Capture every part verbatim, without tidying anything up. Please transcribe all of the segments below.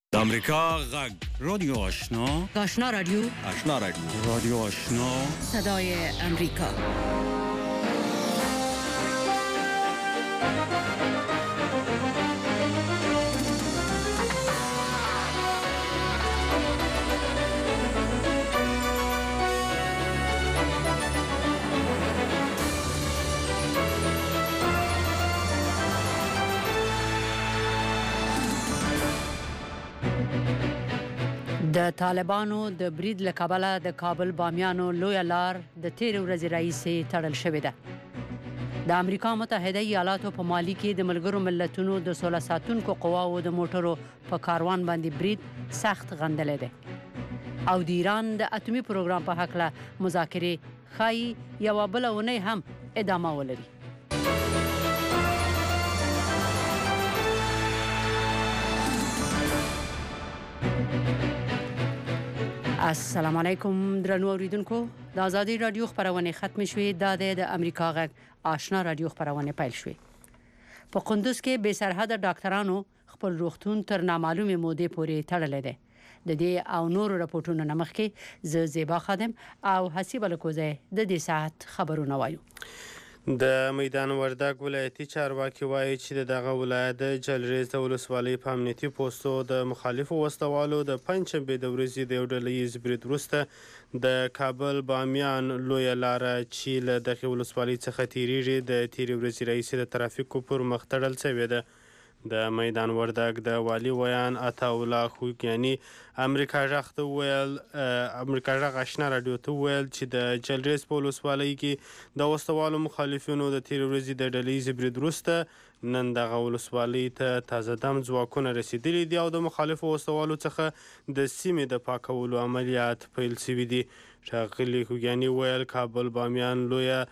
امریکا غږ رادیو آشنا آشنا رادیو آشنا رادیو رادیو آشنا صدای امریکا. د طالبانو د برید له کبله د کابل بامیانو لویه لار د تیر ورځې راهیسې تړل شوې ده. د امریکا متحده ایالاتو په مالي کې د ملګرو ملتونو د سوله ساتونکو قواو د موټرو په کاروان باندې برید سخت غندلی دی او د ایران د اټومي پروګرام په هکله مذاکرې ښایي یوه بله اونۍ هم ادامه ولري. السلام علیکم درنو اوریدونکو، د آزادي رادیو خبرونه ختم شوې. د د امریکا غږ آشنا رادیو خبرونه پیل شوې. په قندوز کې بې سرحده ډاکټرانو خپل روغتون تر نامعلومه مودې پورې تړلی دی. د دې او نورو راپورټونو نه مخکې زه زیبا خادم او حسیب الکوزی د دې ساعت خبرونه وایو. د میدان وردګ ولایتي چارواکي وایي چې دغه ولایت د جلریز د ولسوالۍ په امنیتي پوستو د مخالفو وسلوالو د پنجشنبې د ورځې د یو ډلهییز برید وروسته د کابل بامیان لویه لاره چې له دغې ولسوالۍ څخه تیریږي د تیرې ورځې راهیسې د ترافیکو پر مخ تړل شوې ده. د میدان وردګ د والي ویان عطاالله خوږیاني امریکا غږ ته وویل امریکا غږ آشنا راډیو ته وویل چې د جلریز په ولسوالۍ کې د وسلوالو مخالفینو د تیرې ورځې د ډلهییز برید وروسته نن دغه ولسوالۍ ته تازه دم ځواکونه رسېدلي دي او د مخالفو وسلوالو څخه د سیمې د پاکولو عملیات پیل شوي دي. ښاغلي خوږیاني وویل کابل بامیان لویه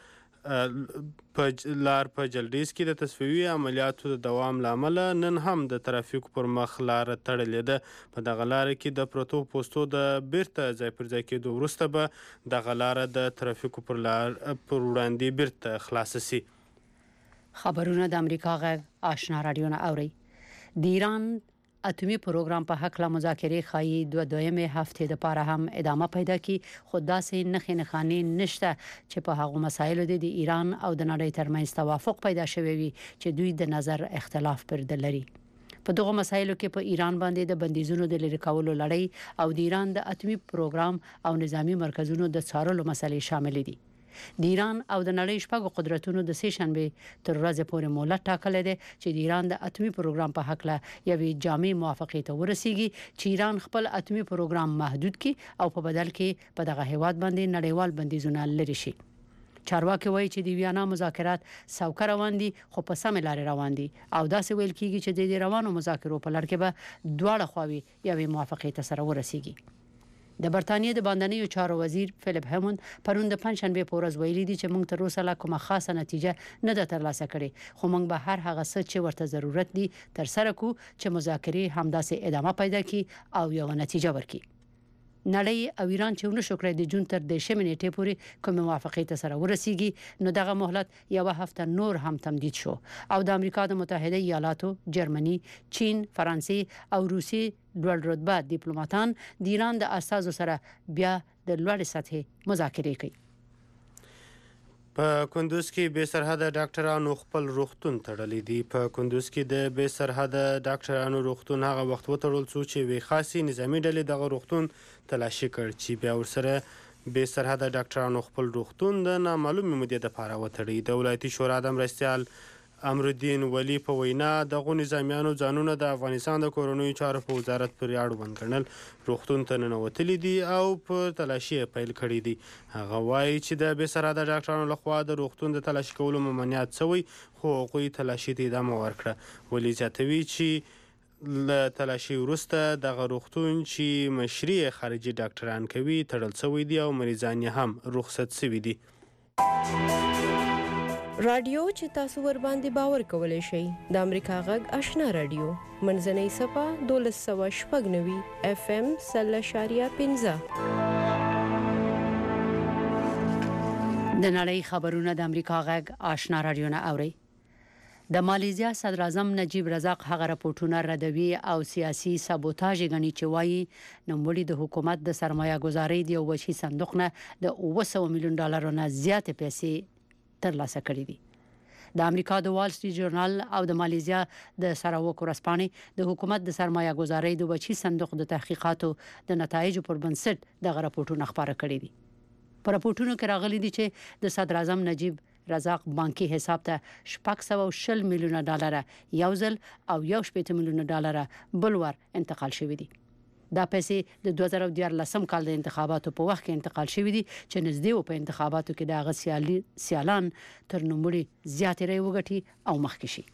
په لار په جلریز کې د تصفیوي عملیاتو د دوام له امله نن هم د ترافیکو پر مخ لاره تړلې ده. په دغه لاره کې د پرتو پوستو د بیرته ځای پر ځای کېدو وروسته به دغه لاره د ترافیکو پر لار پر وړاندې بیرته خلاصه سي. خبرونه د امریکا غږ آشنا رادیو نه اوري. د ایران اټومي پروګرام په هکله مذاکرې ښایي دوه دویمې هفتې دپاره هم ادامه پیدا کړي، خو داسې نښې نښانې نشته چې په هغو مسایلو د ایران او د نړۍ ترمنځ توافق پیدا شوی وي چې دوی د نظر اختلاف پر د لري. په دغو مسایلو کې په ایران باندې د بندیزونو د لرې کولو لړۍ او د ایران د اټومي پروګرام او نظامی مرکزونو د څارلو مسلې شامل دي. د ایران او د نړۍ شپږو قدرتونو د سې شنبې تر ورځې پورې مهلت ټاکلی دی چې د ایران د اټومي پروګرام په هکله یوې جامع موافقې ته ورسیږي چې ایران خپل اټومي پروګرام محدود کړي او په بدل کې په دغه هیواد باندې نړیوال بندیزونه لرې شي. چارواکي وایي چې د ویانا مذاکرات سوکه روان دي خو په سمې لارې روان دي او داسې ویل کیږي چې د دې روانو مذاکرو په لړ کې به دواړه خواوې یوې موافقې ته سره ورسیږي. د برتانیې د باندنیو چارو وزیر فلیپ هیموند پرون د پنجشنبې په ورځ ویلي دي چې موږ تر اوسه لا کومه خاصه نتیجه نه ده ترلاسه کړې، خو موږ به هر هغه څه چې ورته ضرورت دي ترسره کړو چې مذاکرې همداسې ادامه پیدا کړي او یوه نتیجه ورکړي. نړۍ او ایران چې ونه شو کړی د جون تر دېرشمې نیټې پورې کومې موافقې ته سره ورسیږي، نو دغه مهلت یوه هفته نور هم تمدید شو او د امریکا د متحده ایالاتو، جرمني، چین، فرانسې او روسیې لوړ رتبه ډیپلوماتان د ایران د استازو سره بیا د لوړې سطحې مذاکرې کوي. په کندوز کې بې سرحده ډاکټرانو خپل روغتون تړلی دی. په کندوز کې د بې سرحده ډاکټرانو روغتون هغه وخت وتړل څو چې یوې خاصې نظامي ډلې دغه روغتون تلاشي کړ چې بیا ورسره بې سرحده ډاکټرانو خپل روغتون د نامعلومې مودې دپاره وتړی. د ولایتي شورا د مرستیال امرالدین ولی په وینا دغو نظامیانو ځانونه د افغانستان د کورنیو چارو په وزارت پورې اړوند ګڼل، روغتون ته ننوتلي دي او په تلاشي یې پیل کړی دی. هغه وایي چې د بې سرحده ډاکټرانو لخوا د روغتون د تلاشي کولو ممانعت شوی خو هغوی تلاشي ته ادامه ورکړه. ولی زیاتوي چې له تلاشي وروسته دغه روغتون چې مشري یې خارجي ډاکټران کوي تړل شوی دی او مریضان یې هم رخصت شوي دي. رادیو چې تاسو ور باندې باور کولای شئ د امریکا غږ آشنا رادیو منځنۍ صفه دولس سوه شپږ نوي اف ام سل اشاریه پنځه. د نړۍ خبرونه د امریکا غږ آشنا رادیو نه اوري. د مالیزیا صدر اعظم نجیب رزاق هغه راپورټونه ردوي او سیاسي سابوتاژ غني چې وایي نوموړي د حکومت د سرمایه گذاري دی وشي صندوق نه د اوه سوه میلیون ډالرو نه زیات پیسې ترلاسه کړې دي. د امریکا د وال سټریټ جورنال او د مالیزیا د سراوک ورځپاڼې د حکومت د سرمایه گذاري د وچی صندوق د تحقیقاتو د نتایجو پر بنسټ د راپورټونو خبره کړې دي. په راپورټونو کې راغلي دي چې د صدر اعظم نجیب رزاق بانکي حساب ته شپږ سوه شل میلیونه ډالر یو ځل او یو شپږ میلیونه ډالر بل ور انتقال شوی دي. دا پیسې د دوه زره دیارلسم کال د انتخاباتو په وخت کې انتقال شوې دي چې نږدې و په انتخاباتو کې د هغه سیالي سیالان تر نوموړي زیاتې رایې وګټي او مخکې شي.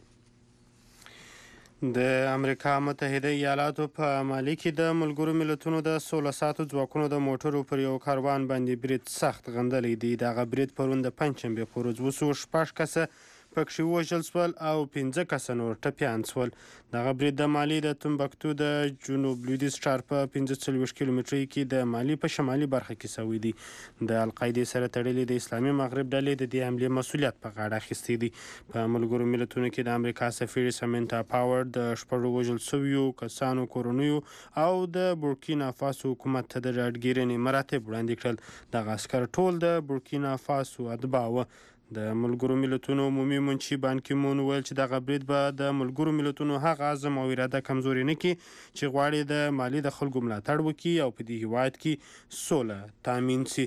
د امریکا متحده ایالاتو په مالي کې د ملګرو ملتونو د سوله ساتو ځواکونو د موټرو پر یو کاروان باندې برید سخت غندلی دی. دغه برید پرون د پنجشنبې په ورځ وسو. شپږ کسه پکښې وژل سول او پنځه کسه نور ټپیان سول. دغه برید د مالي د تمبکتو د جنوب لویدیځ ښار په پنځه څلوېښت کیلومترۍ کې د مالي په شمالي برخه کې سوی دی. د القاعدې سره تړلې د اسلامي مغرب ډلې د دې حملې مسؤلیت په غاړه اخیستی دی. په ملګرو ملتونو کې د امریکا سفیر سمنتا پاور د شپږو وژل سویو کسانو کورنیو او د بورکینا فاسو حکومت ته د راډګیرنې مراتب وړاندې کړل. دغه عسکر ټول د بورکینا فاسو اتباع وه. د ملګرو ملتونو عمومي منشي بان کی مون ویل چې دغه برید به د ملګرو ملتونو هغه عزم او اراده کمزوري نه کړي چې غواړي د مالي د خلکو ملاتړ وکړي او په دې هیواد کې سوله تامین شي.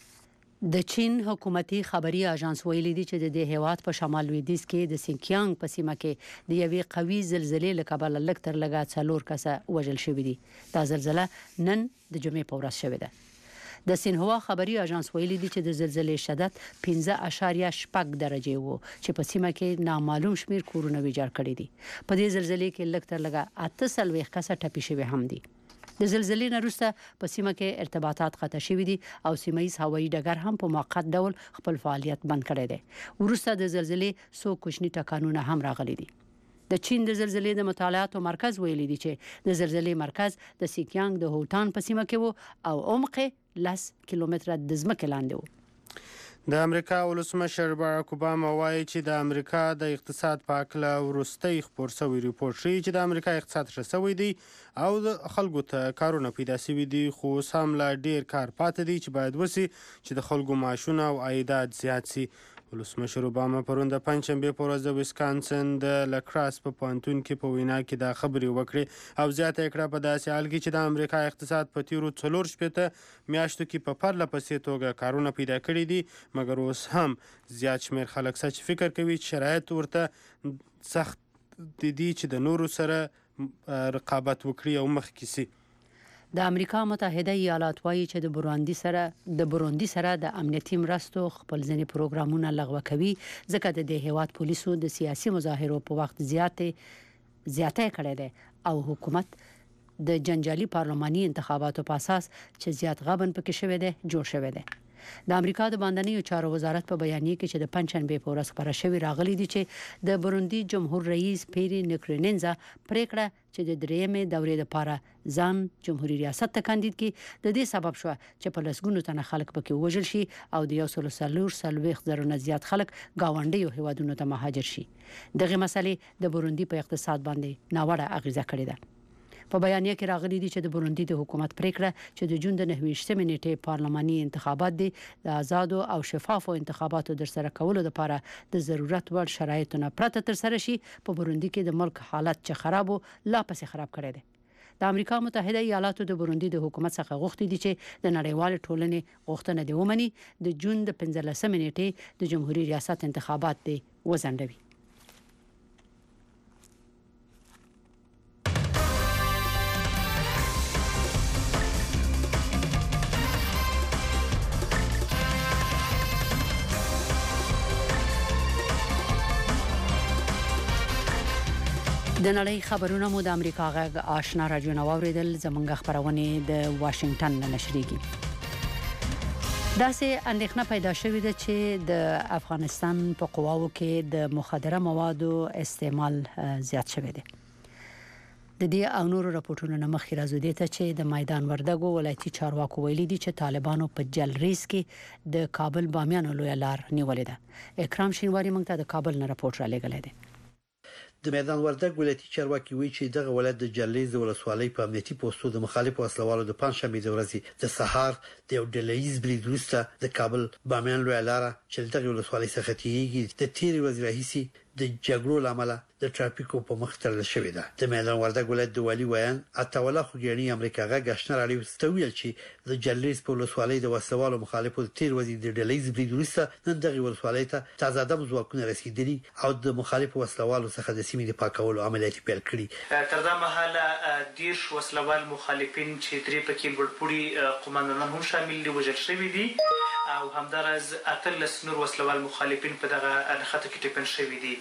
د چین حکومتي خبري اژانس ویلي دی چې د دې هیواد په شمال لویدیځ کې د سینکیانګ په سیمه کې د یوې قوي زلزلې له کبله لږ تر لږه څلور کسه وژل شوي دي. دا زلزله نن د جمعې په ورځ شوې ده. د سینهوا خبري اژانس ویلي دی چې د زلزلې شدت پنځه اعشاریه شپږ درجې وو چې په سیمه کې نامعلوم شمیر کورونه ویجاړ کړي دي. په دې زلزلې کې لږ تر لږه اته څلوېښت کسه ټپي شوي هم دي. د زلزلې نه وروسته په سیمه کې ارتباطات قطع شوي دي او سیمه ییز هوایي ډګر هم په موقت ډول خپل فعالیت بند کړی دی. وروسته د زلزلې څو کوچني ټکانونه هم راغلي دي. د چین د زلزلې د مطالعاتو مرکز ویلي دی چې د زلزلې مرکز د سیکیانګ د هوتان په سیمه کې وو او عمق لس کیلومتره د ځمکې لاندې وو. د امریکا ولسمشر باراک اوباما وایي چې د امریکا د اقتصاد په هکله وروستی خپور شوی ریپورټ ښیي چې د امریکا اقتصاد ښه شوی دی او د خلکو ته کارونه پیدا شوي دي، خو اوس هم لا ډیر کار پاتې دی چې باید وشي چې د خلکو معاشونه او عایدات زیات شي. ولسمشر اوباما پرون د پنجشنبې په ورځ د ویسکانسن د لکراس په پوهنتون کې په وینا کې دا خبرې وکړې او زیاته یې کړه په داسې حال کې چې د امریکا اقتصاد په تیرو څلور شپېته میاشتو کې په پرله پسې توګه کارونه پیدا کړي دي، مګر اوس هم زیات شمېر خلک سچ فکر کوي چې شرایط ورته سخت دي چې د نورو سره رقابت وکړي او مخکې شي. د امریکا متحده ایالات وایي چې د بروندي سره د بروندي سره د امنیتي مرستو خپل ځینې پروګرامونه لغوه کوي ځکه د دې هیواد پولیسو د سیاسي مظاهرو په وخت زیاتې زیاته کړې ده او حکومت د جنجالي پارلماني انتخاباتو په اساس چې زیات غبن پکې شوی دی جوړ شوی دی. د امریکا د باندنیو چارو وزارت په بیانیه کې چې د پنجشنبې په ورځ خبره شوې راغلي دي چې د بروندي جمهور رئیس پیری نکریننزا پریکړه چې د درېیمې دورې لپاره ځان جمهوریت ریاست ته کاندید کړي د دې سبب شو چې په لسګونو تنه خلک پکې وژل شي او د یو سل څلور څلوېښت زره نه زیات خلک گاونډیو هیوادونو ته مهاجر شي. دغه مسلې د بروندي په اقتصاد باندې ناوړه اغیزه کړې ده. په بیانیه کې راغلي دي چې د بروندي د حکومت پریکړه چې د جون د نهه ویشتمې نیټې پارلماني انتخابات دي د آزادو او شفافو انتخاباتو در سره کولو لپاره د ضرورت وړ شرایطو نه پرته تر سره شي په بروندي کې د ملک حالت چې خراب او لا پسې خراب کړی دی. د امریکا متحده ایالاتو د بروندي د حکومت څخه غوښتي دي چې د نړیوال ټولنې غوښتنه دی ومني د جون د پنځلسمې نیټې د جمهوریت ریاست انتخابات دی وځنډوي. د نړۍ خبرونه مو د امریکا غږ آشنا رادیو نو اوریدل زمونږ خبرونه د واشنگټن نه نشریږي. داسې اندېښنه پیدا شوې ده چې د افغانستان په قواو کې د مخدره موادو استعمال زیات شوی دی. د دې او نورو راپورټونو نه مخکې راځو دي ته چې د میدان وردګو ولایتي چارواکو ویلي دي چې طالبانو په جلریز کې د کابل بامیان لوی لار نیولې ده. اکرام شینواری موږ ته د کابل نه راپورټ را لګلې ده. د میدان وردګ ولایتي چارواکي وایي چې دغه ولایت د جلریز د ولسوالۍ په امنیتي پوسټو د مخالفو وسلوالو د پنځشنبه د ورځې د سهار د یو ډلهیز برید وروسته د کابل بامیان لوی لاره چې دغه ولسوالۍ څخه تیریږي د تیرې ورځې راهیسي د جګړو لامل د ترافیکو په مخ تړل شوې ده. د میدان وردګ ولایت د والي ویان عطاوله خوګیانی امریکا غږ آشنا راډیو ستویل چې د جلریز په ولسوالۍ د وسوالو مخالفو د تیر ورځې د ډلهیز برید وروسته نن دغه ولسوالۍ ته تازه دم ځواکونه رسیدلي او د مخالفو وسلوالو څخه د سیمې د پاکولو عملیات پیل کړي. تر دا مهاله دیرش وسلوال مخالفین چې درې پکې لوړپوړي قوماندانان هم شامل دي وژل شوي دي او همدارس اتلس نور وسلوال مخالفین په دغه نښته کې ټپن شوي دي.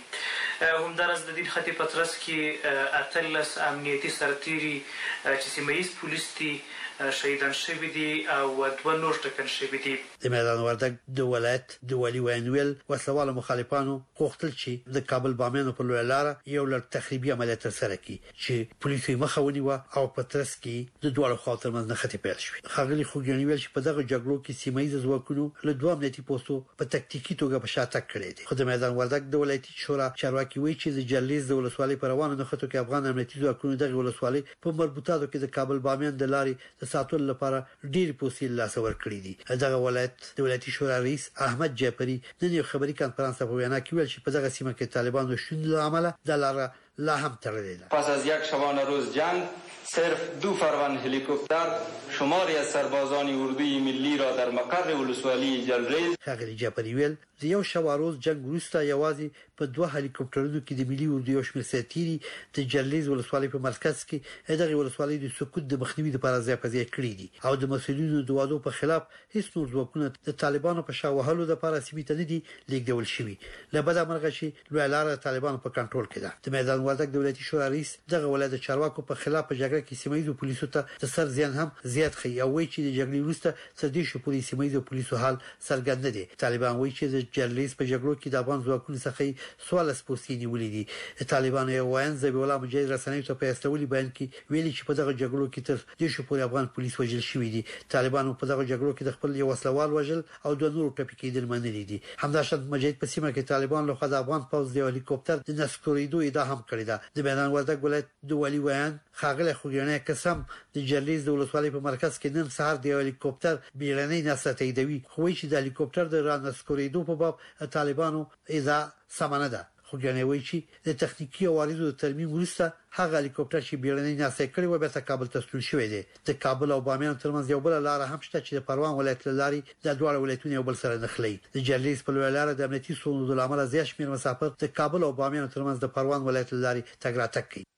همدارس د دې خطي پترس کې اتلس امنیتي سرتیري چې سیمایي پولیس دي شهیدان شوي دي او دوه نور ټپن شوي دي. د میدان وردګ د ولایت د والي وینویل وسلوال مخالفانو غوښتل چې د کابل بامیان په لوی لاره یو لړ تخریبي عملیات ترسره کړي چې پولیسو مخه ونیوه او پترس کې د دوه خواو ترمنځ نښتې پیل شوې. ښاغلي خوګیانی ویل چې په دغه جګړو کې سیمایي ځواکونو له دوه امنیتي پوسټو په تکتیکي توګه په شاته کړی دي. خو د میدان وردګ د ولایتي شورا چارواکي وایي چې د جلریز د ولسوالۍ پر روانو نښتو کې افغان امنیتي ځواکونو دغه ولسوالۍ په مربوطاتو کې د کابل بامیان د لارې د ساتلو لپاره ډېر پوسټ لاس ور کړی دي. دغه ولایت د ولایتي شورا رئیس احمد جعفری نن یو خبري کانفرنس په وینا کې ویل چې په دغه سیمه کې طالبانو شوند عمله د لاره لا هم تړلې ده. پس از یک شبانه روز جنگ صرف دو فروند هلیکوپتر شماری از سربازان اردوی ملی را در مقر ولسوالی جلریز ښاغلي جعفری ویل د یو شبانه روز جنگ وروسته یوازې په دوه هلیکوپټرونو کې د ملي اردو یو شمېر سرتیري د جلریز ولسوالۍ په مرکز کې دغه ولسوالۍ د سقوط د مخنیوي لپاره ځای په ځای کړی دي او د مسؤلینو د وادو په خلاف هیڅ نور ځواکونه د طالبانو په شا وهلو لپاره سیمې ته نه دي لیږدول شوي. له بده مرغه چې لوی لاره طالبانو په کنټرول کې ده. د میدان وردګ د ولایتي شورا رئیس دغه ولایت د چارواکو په خلاف په جګړه کې سیمایي پولیسو ته د سر زیان هم زیات خي او وایي چې د جګړې وروسته سردي شو پولیس سیمایي پولیسو حال څرګند نه دي. طالبان وایي چې د جلریز په جګړو کې د افغان ځواکونو څخه سوال سپوسي نیولې دي. طالبان یو وایي ذبیح الله مجاهد رسنۍ ته په استولي بیان کې ویلي چې په دغه جګړو کې تر دې شو پورې افغان پولیس وژل شوي دي. طالبان په دغه جګړو کې د خپل یو وسلوال وژل او د نورو ټپي کېدل منلي دي. همداشان مجاهد په سیمه کې طالبان له خوا د افغان پوځ د هلیکوپټر د نسکوریدو ادعا هم کړې ده. د میدان وردګ ولایت د والي ویان ښاغلي خوګیانی قسم د جلریز د ولسوالۍ په مرکز کې نن سهار د هلیکوپټر بیړنۍ ناسته تاییدوي خو چې د هلیکوپټر د رانسکوریدو په باب طالبانو اذا سمانه ده. خوګیانی وایي چې د تخنیکی عوارضو د ترمیم وروسته هغه هلیکوپټر چې بیړنۍ ناسته کړی و به کابل ته ستون شوی دی. د کابل او بامیان ترمنځ یو بل لار هم شته چې د پروان ولایت لاري د دوه ولایتونو یو بل سره نښلي. د جلریز په لوی لار د امنیتي ستونزو لامل زیات شمېر مسافر د کابل او بامیان ترمنځ د پروان ولایت لاري تګ راتګ کوي.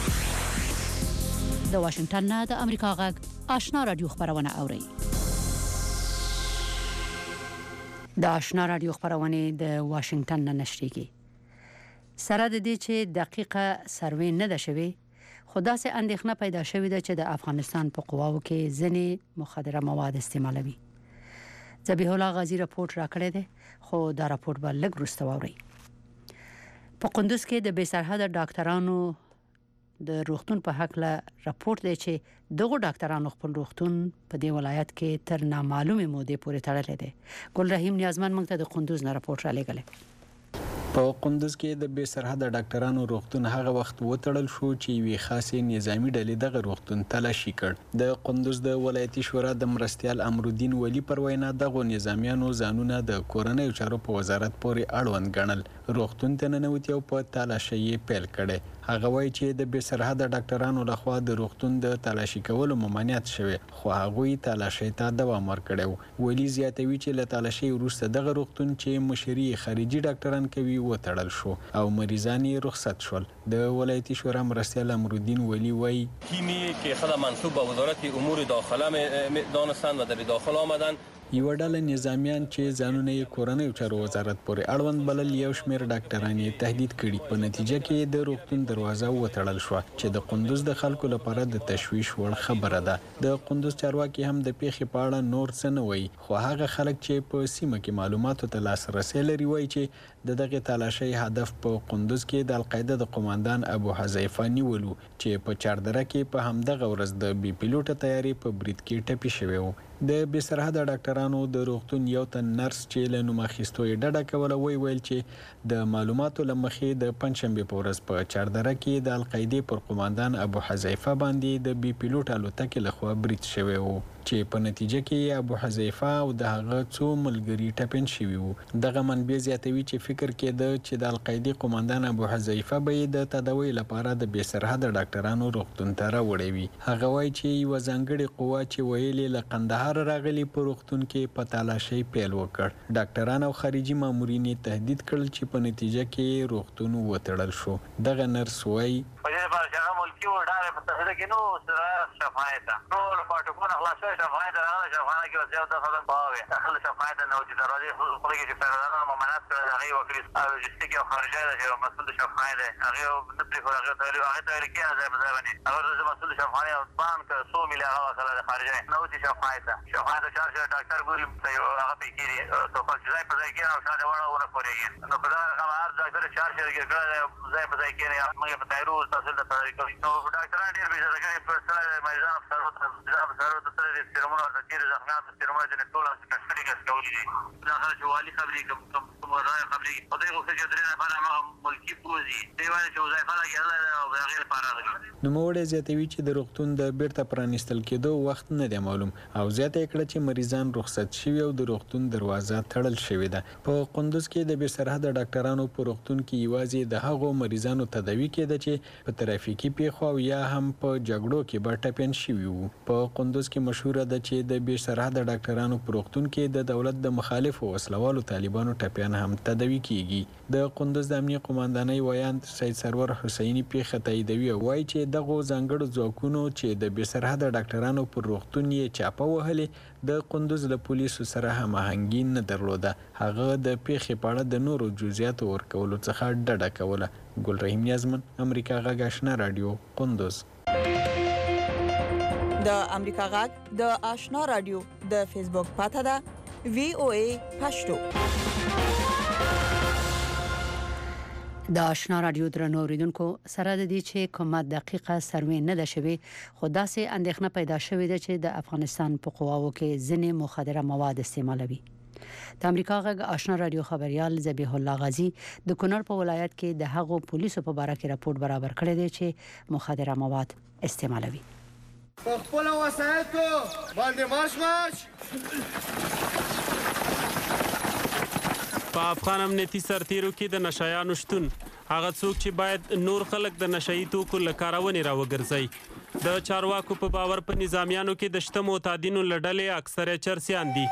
د واشنگټن نه د امریکا غږ آشنا رادیو خبرونه اوري. د آشنا رادیو خبرونه د واشنگټن نه نشریږي. سره د دې چې دقیقه سروې نه ده شوی خدا سه اندېښنه پیدا شوې ده چې د افغانستان په قواو کې ځنې مخدره مواد استعمالوي. ذبیح الله غازی راپورټ راکړی دی خو دا راپورټ به لږ وروسته واوري. په قندوز کې د بې سرحده ډاکټرانو د روغتون په حق له راپورټ دی چې دغه ډاکټرانو خپل روغتون په دې ولایت کې تر نامعلومه مودې پورې تړلې دي. ګل رحیم نیازمن موږ ته د قندوز نه راپورټ را لېږلی. په قندوز کې د بې سرحده ډاکټرانو روغتون هغه وخت وتړل شو چې وی خاصه نظامی ډلې دغه روغتون تلاشي کړ. د قندوز د ولایتي شورا د مرستيال امرالدین ولی پر وینا دغه نظامیانو ځانونه د کورنۍ چارو په وزارت پورې اړوند ګڼل. روغتون ته ننوتي او په تلاشي پیل کړي. هغه وایي چې د بې سرحده ډاکټرانو لخوا د روغتون د تلاشي کولو ممانعت شوی خو هغه تلاشي ته دوام ورکړو. ولی زیاتوي چې له تلاشي وروسته دغه روغتون چې مشري خارجي ډاکټران کوي وتړل شو او مریضان یې رخصت شول. د ولایتي شورا مرستیال امرالدین ولی وایي تیمی که خود منصوب به وزارت امور داخله دانستند و در داخل آمدند یو ډله نظامیان چې ځانونه یې کورنۍ چارو وزارت پورې اړوند بلل یو شمېر ډاکټران یې تهدید کړي. په نتیجه کې د روغتون دروازه وتړل شو چې د قندوز د خلکو لپاره د تشویش وړ خبره ده. د قندوز چارواکي هم د پیښې په اړه نور څه نه وایي خو هغه خلک چې په سیمه کې معلوماتو ته لاسرسی لري وایي چې د دغه تلاشي هدف په قندوز کې د القاعده د قوماندان ابو حذیفه نیولو چې په چاردره کې په همدغه ورځ د بي پیلوټ تیاری په برید کې ټپي شوی و. د بې سرحده ډاکټرانو ډاکټرانو د روغتون یو تن نرس چې له نوم اخیستو یې ډډه کوله وی ویل چې د معلوماتو له مخې د پنځشنبې په ورځ په چاردره کې د القاعدې پر قوماندان ابو حذیفه باندې د بي پیلوټ الوتکې لخوا برید شوی و چې په نتیجه کې ابو حذیفه او د هغه څو ملګري ټپین شوي وو. دغه منبع زیاتوي چې فکر کېده چې د القاعدې قوماندان ابو حذیفه به د تداوی لپاره د بې سرحده ډاکټرانو روغتون ته راوړی وي. هغه وایي چې یوه ځانګړې قوه چې ویلې له قندهار راغلي په روغتون کې په تالاشۍ پیل وکړ. ډاکټران او خارجي مامورین یې تهدید کړل چې په نتیجه کې روغتون وتړل شو. دغه نرس وایي ملکی و ډاره په تحصیل کې نو سره شفایت ټول پټکونه خلاص شوی شفایت راغله شفایت کې وسیو ته خدای باوي داخله شفایت نه وځي دروازه خپل کې چې پیرانو ممانعت کړل هغه وکړي او لوجستیک او خارجي د مسؤل شفایت هغه د پریفر هغه ته هغه ته کې نه ځای باندې هغه د مسؤل شفایت او بانک څو ملي هغه سره د خارجي نه وځي شفایت شفایت چارج ډاکټر ګوري هغه پکې تو په ځای په ځای کې او شاده وړه ونه کوي نو په دا هغه ډاکټر چارج کې ځای په ځای کې موږ په تایرو تاسو د تاریخ نو ډاکټران ډېر به ځکه په سره مریضان سره د سره د سره د سیرمونو د تیر زخمات سیرمونو د ټول کسټډي کې کولې دي دا سره چې والی خبرې کوم کوم راي خبرې او دغه څه چې درنه لپاره ملکی پوزي دی وایي چې وظایفه لګیدل او هغه لپاره نو موږ زیاتوي چې د روغتون د بیرته پرانیستل کېدو وخت نه دی معلوم او زیاته کړه چې مریضان رخصت شوي او د روغتون دروازه تړل شوې ده. په قندوز کې د بې سرحده ډاکټرانو په روغتون کې یوازې د هغو مریضانو تداوی کېده چې په ترافیکي پیښو او یا هم په جګړو کې به ټپین شوي وو. په قندوز کې مشهوره ده چې د بې سرحده ډاکټرانو په روغتون کې د دولت د مخالفو وسلوالو طالبانو ټپیان هم تداوی کیږي. د قندوز د امنیه قوماندانۍ ویاند سید سرور حسیني پیښه تاییدوي او وایي چې دغه ځانګړو ځواکونو چې د بې سرحده ډاکټرانو پر روغتون یې چاپه وهلې د قندوز له پولیسو سره هماهنګي نه درلوده. هغه د پیښې په اړه د نورو جزئیاتو ورکولو څخه ډډه کوله. ګل رحیم نیازمن، امریکا غږ آشنا رادیو، قندوز. د امریکا غږ د آشنا رادیو د فیسبوک پاته ده وی او ای پښتو. د آشنا رادیو درنو اوریدونکو سره د دې چې کومه دقیقه سروې نه ده شوې خو داسې اندېښنه پیدا شوې ده چې د افغانستان په قواو کې ځینې مخدره مواد استعمالوي. د امریکا غږ آشنا رادیو خبريال ذبیح الله غازی د کونړ په ولایت کې د هغو پولیسو په اړه کې راپور برابر کړی دی چې مخدره مواد استعمالوي. په خپل وسایلو باندې مارش مارش. په افغان امنیتي سرتیرو کې د نشایانو شتون هغه څوک چې باید نور خلک د نشایي توکو له کارونې راوګرځي. د چارواکو په باور په نظامیانو کې د شته معتادینو له ډلې اکثره چرسیان دي.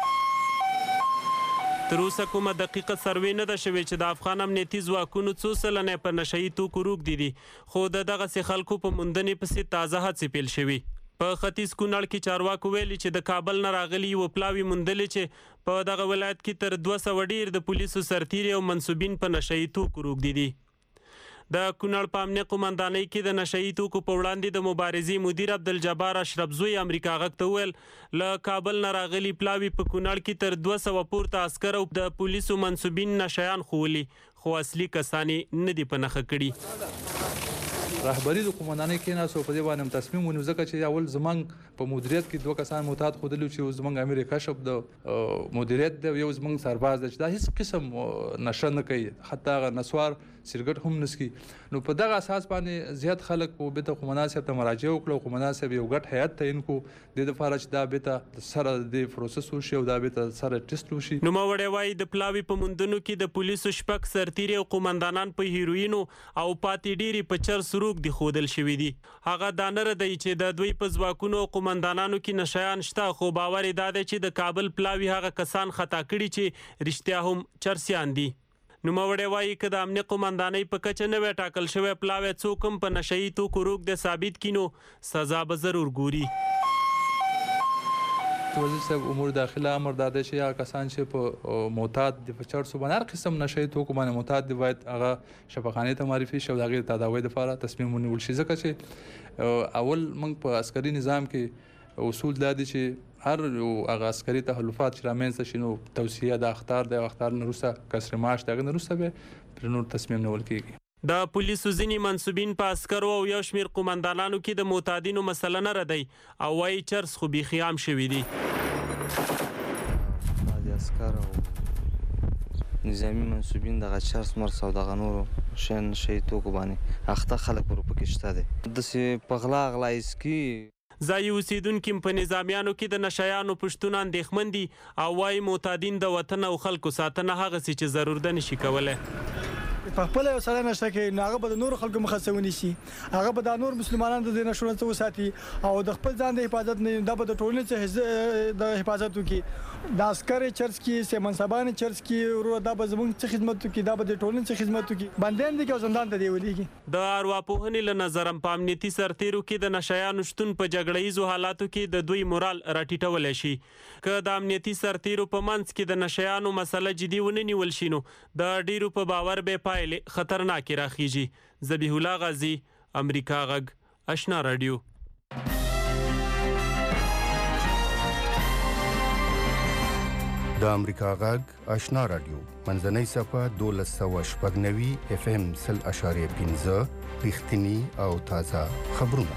تر اوسه کومه دقیقه سروې نه ده شوې چې د افغان امنیتي ځواکونو څو سلنه په نشایي توکو روږدي دي خو د دغسې خلکو په موندنې پسې تازه هڅې پیل شوي. په ختیځ کونړ کې چارواکو ویلي چې د کابل نه راغلي یو پلاوی موندلې چې په دغه ولایت کې تر دوه سوه ډیر د پولیسو سرتیري او منسوبین په نشایي توکو روږدي دي. د کونړ په امنیه قوماندانۍ کې د نشایي توکو په وړاندې د مبارزې مدیر عبدالجبار اشرف زوی امریکا غږ ته وویل له کابل نه راغلي پلاوي په کونړ کې تر دوه سوه پورته عسکر او د پولیسو منسوبین نشایان ښوولي خو اصلي کسان یې نه دي په نښه کړي. رهبری د قومندانۍ کې ناسو په دې باندې تصمیم ونیو ځکه چې اول زمنګ په مدیریت کې دوه کسان معتاد خودلو چې زمنګ امیر کشف د مدیریت د یو زمنګ سرباز د چې دا هیڅ قسم نشه نه کوي حتی هغه نسوار سرګټ هم نسکی. نو په دغه اساس باندې زیات خلک په بیت قومندان صاحب ته مراجعه وکړه. قومندان صاحب یو غټ هیئت تعین کو د لپاره چې دا بیت سره د پروسس وشي او دا بیت سره ټیسټ وشي. نو موړې وای د پلاوی په مندونو کې د پولیسو شپږ سرتیري او قومندانان په هیروینو او پاتې ډيري په چر سروک دي خودل شوی دي. هغه دانره دی چې د دوی په ځواکونو او قومندانانو کې نشایان شته خو باور یې دا دی چې د کابل پلاوی هغه کسان خطا کړي چې رښتیا هم چرسیان دي. نو موړې وایي که د امنیه قومندانۍ په کچه نه وی ټاکل شوی پلاوی څوک هم په نشهیي توکو روږدی ثابت کړي نو سزا به ضرور ګوري. وزیر صاحب امور داخله امر داده چې هغه کسان چې په معتاد دي په چرسو باندې هر قسم نشهیي توکو باندې معتاد دي باید هغه شفاخانې ته معرفي شي او د هغې د تداوۍ دپاره تصمیم ونیول شي. ځکه چې اول موږ په عسکري نظام کې اصول دا دي چې هر هغه عسکري تحالفات چې رامنځته شي نو توصیه د اختار د اختار نه وروسته کسر معاش د هغې نه وروسته به پر نور تصمیم نیول کېږي. د پولیسو ځینې منسوبین په عسکرو او یو شمېر قومندانانو کې د معتادینو مسله نه ردی او وایي چرس خو بیخي عام شوي دي. عسكر او نظامی منسوبین دغه چرس مرس او دغه نورو شین شي توکو باندې اخته خلک ورو پکې شته دي داسې په غلا غلایس کې ځایي اوسیدونکي په نظامیانو کې د نشایانو پښتون اندېښمن دي او وايي معتادین د وطن او خلکو ساتنه هغسې چې ضرور ده نشي کولی په خپل یو سره نشته کې هغه به د نور خلکو مخه ونی شي هغه به د نور مسلمانانو د نشورن څخه وساتي او د خپل ځان د حفاظت نه د په ټولنې څخه د حفاظت وکي د عسکر چرچ کې سیمنصبان چرچ کې ورو د به زموږ څخه خدمت وکي د به د ټولنې څخه خدمت وکي باندې دي کې زندان ته دی ولېږي د ارواپوهنې له نظرم په امنیتي سرتیرو کې د نشایانو شتون په جګړه ییزو حالاتو کې د دوی مورال راټیټولی شي که د امنیتي سرتیرو په منځ کې د نشایانو مسله جدي ونه نیول شي نو د ډیرو په باور به پایلې خطرناکې راخیږي ذبیح الله غازی امریکا غږ آشنا رادیو د امریکا غږ آشنا رادیو منځنۍ صفه دولس سوه شپږ نوي اف ام سل اشاریه پنځه رښتینی او تازه خبرونه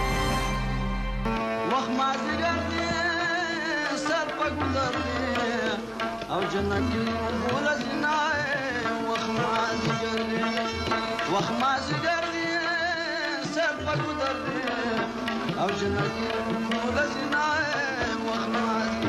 وخت مازدیګر دی سر په ګذر دی او جنت ولزنا وخت مازدیګر دی وخت مازدیګر دی سر په ګذر دی او جنت ولزنا وخت مازدیګر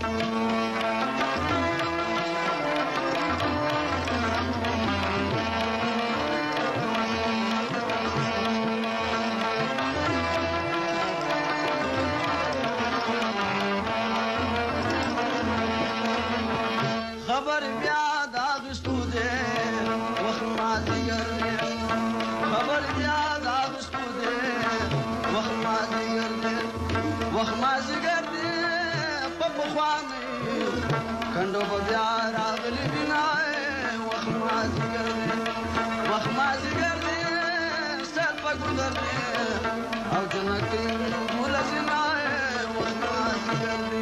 خبر بیا دا غشتو دے وخت مازدیګر دی خبر بیا دا غشتو دے وخت مازدیګر دی وخت مازدیګر دی په پخوانۍ کنډو به بیا راغلی بنا وخت مازدیګر دی وخت مازدیګر دی سر په ګذر دی او جنتي ولزنا وخت مازدیګر دی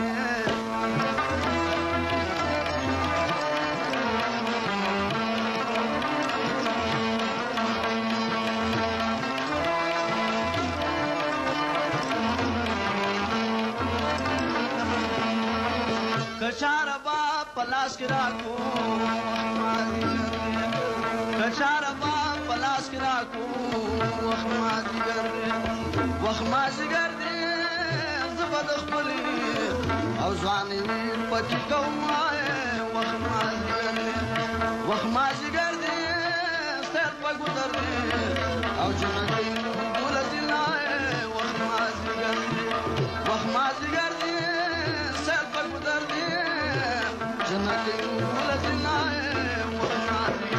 कचार बा पलाश गिरा को कचार बा पलाश गिरा को वखमाजी कर दे वखमाजी कर दे जबद खली او ځواني پکې کومه وخمازي ګر دې وخمازي ګر دې ستر په ګذر دې او جنګي ولزنا وخمازي ګر دې وخمازي ګر دې ستر په ګذر دې جنګي ولزنا وخمازي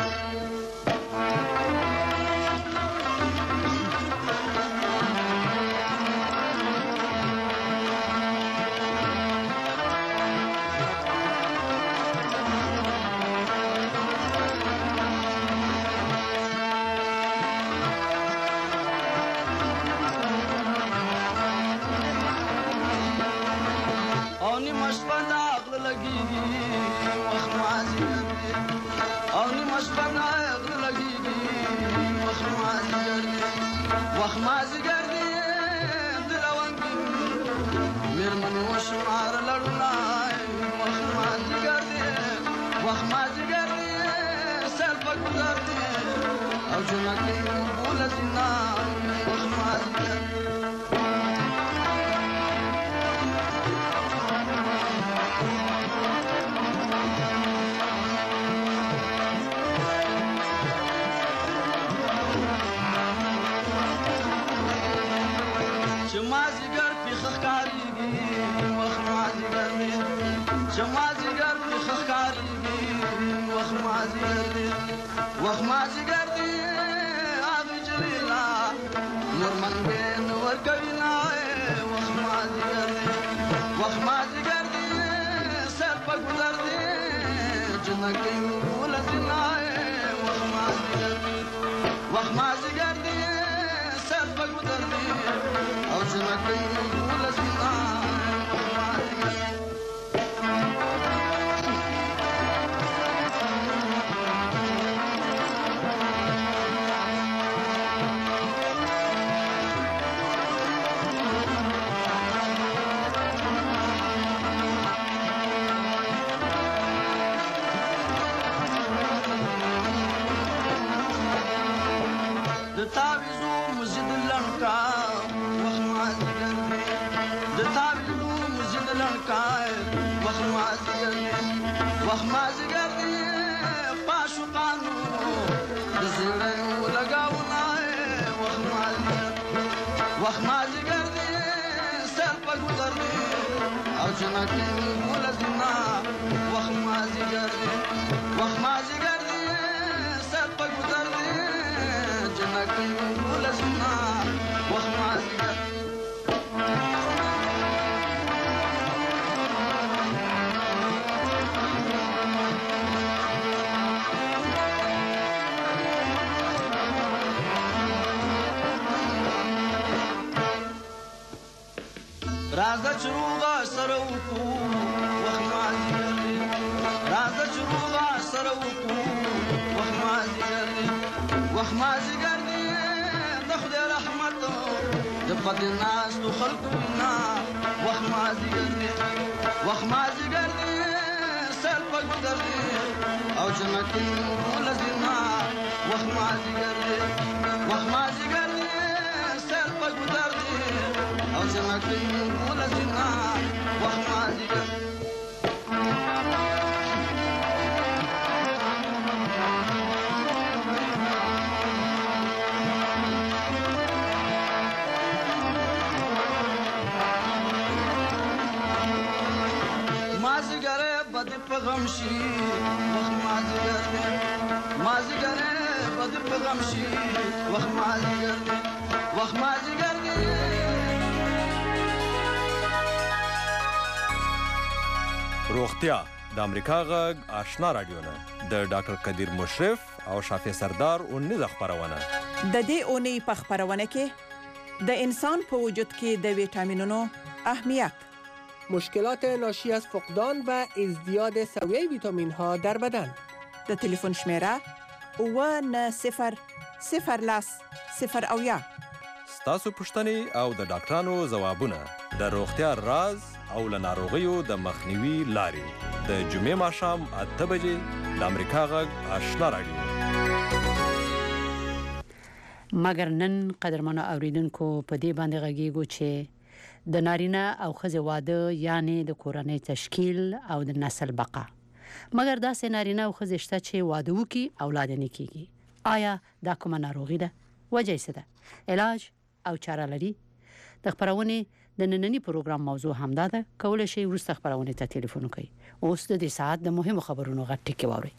وخمازي ګرځي دلوانګي مېرمن وشمار لړنای وخمازي ګرځي وخمازي ګرځي سر په ګذر دي او جنکي ولزنا وخمازي ګرځي شمازیګر په خخکاریږي وخمازیګر می شمازیګر په خخکاریږي وخمازیګر دی وخمازیګر دی اغه جلیلا نورمن بین ورکوینا وخمازیګر دی وخمازیګر دی سر په ګذر دی جنکې ولزنا وخمازیګر دی وخمازیګر دی سر په ګذر دی او جنکې ولزنا کای وخت مازیګر وخت مازیګر دی پاشو قانو د زړه لګاونا وخت مازیګر وخت مازیګر دی سر په ګذر دی او جنکه ولزنا وخت مازیګر دی وخت مازیګر دی سر په ګذر دی جنکه ولزنا وخت مازیګر راځه چې روغه سره وکړو وخت مازدیګر دی راځه چې روغه سره وکړو وخت مازدیګر دی وخت مازدیګر دی د خدای رحمت د پدې ناستو خلکو وینا وخت مازدیګر دی وخت مازدیګر دی سر په ګذر دی او جنتي ولزنا وخت مازدیګر دی وخت مازدیګر دی سر په ګذر دی او جنتي ولزنا وخت مازدیګر مازدیګر بد په غم شي وخت مازدیګر دی مازدیګر بد په غم شي وخت مازدیګر دی وخت مازدیګر دی روغتیا د امریکا غږ آشنا رادیو نه د ډاکټر قدیر مشرف او شافع سردار اونیز خبرونه د دې اونۍ په خبرونه کې د انسان په وجود کې د ویټامینونو اهمیت مشکلات ناشی از فقدان و ازدیاد سویه ویتامین ها در بدن د تلیفن شمیره و نه صفر صفر لاس صفر اویا ستاسو پوښتنې او د ډاکټرانو ځوابونه د روغتیا راز او له ناروغیو د مخنیوي لارې د جمعې ماښام اته بجې د امریکا غږ آشنا رادیو مګر نن قدرمنو اوریدونکو په دې باندې غږیږو چې د نارینه او ښځې واده یعنی د کورنۍ تشکیل او د نسل بقا مګر داسې نارینه او ښځې شته چې واده وکړي اولاد نه کیږي آیا دا کومه ناروغي ده وجه یې څه ده علاج او چاره لري د خبرونې د نننی پروګرام موضوع همدا ده کولای شئ وروسته خبرونه ته ټلیفون وکړئ اوس د دې ساعت د مهمو خبرونو غټ ټکی واورئ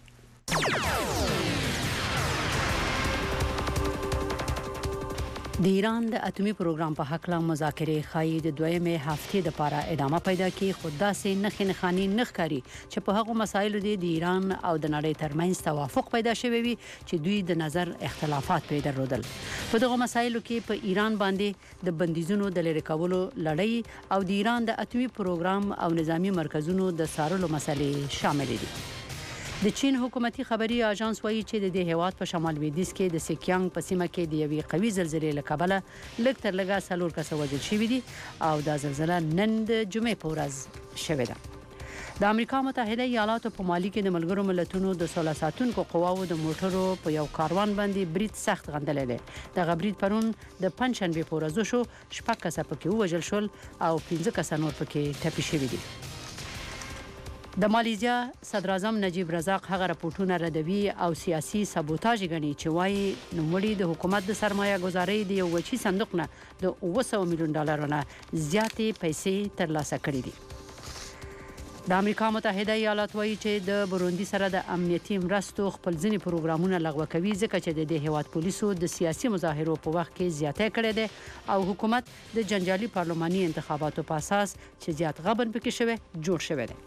د ایران د اتمی پروګرام په حق لا مذاکرې خای د دویمه هفته د پاره ادامه پیدا کی خود سه نخ نخانی نخ کاری چې په هغه مسایلو د ایران او د نړۍ ترمنځ توافق پیدا شوی وي چې دوی د نظر اختلافات پیدا درلودل په دغه مسایلو کې په ایران باندې د بندیزونو د لری کولو لړۍ او د ایران د اتمی پروګرام او نظامی مرکزونو د سارلو مسلې شامل دي د چین حکومتي خبري اژانس وایي چې د دې هیواد په شمال لویدیځ کې د سیکیانګ په سیمه کې د یوې قوي زلزلې له کبله لږ تر لږه څلور کسه وژل شوي دي او دا زلزله نن د جمعې په ورځ شوې ده د امریکا متحده ایالاتو په مالي کې د ملګرو ملتونو د سوله ساتونکو قواو د موټرو په یو کاروان باندې برید سخت غندلې ده د غبرید پرون د پنځشنبه په ورځ شو شپږ کسه پکې وژل شول او پنځه کسه نور پکې ټپي شوي دي د مالیزیا صدر اعظم نجیب رزاق هغه راپورټونه ردوي او سیاسي سابوتاژ غني چې وايي نوموړي د حکومت د سرمایه گذارۍ د یو وچی صندوق نه د اوه سوه میلیون ډالرونو زیاتې پیسې ترلاسه کړې دي د امریکا متحده ایالات وایي چې د بروندي سره د امنیتي مرستو خپل ځینې پروګرامونه لغوه کوي ځکه چې د دې هیواد پولیسو د سیاسي مظاهرو په وخت کې زیاتې کړې ده او حکومت د جنجالي پارلماني انتخاباتو په اساس چې زیات غبن پکې شوی جوړ شوی دی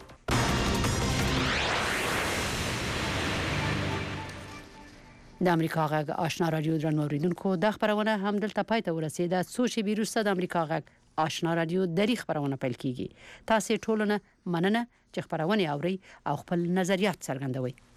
د امریکا غږ آشنا رادیو درنو اوریدونکو د خبرونه هم دلته پای ته ورسیده څو شی بیروسته د امریکا غږ آشنا رادیو د خبرونه پیل کیږي تاسو ټولونه مننه چې خبرونه اوري او خپل نظریات څرګندوي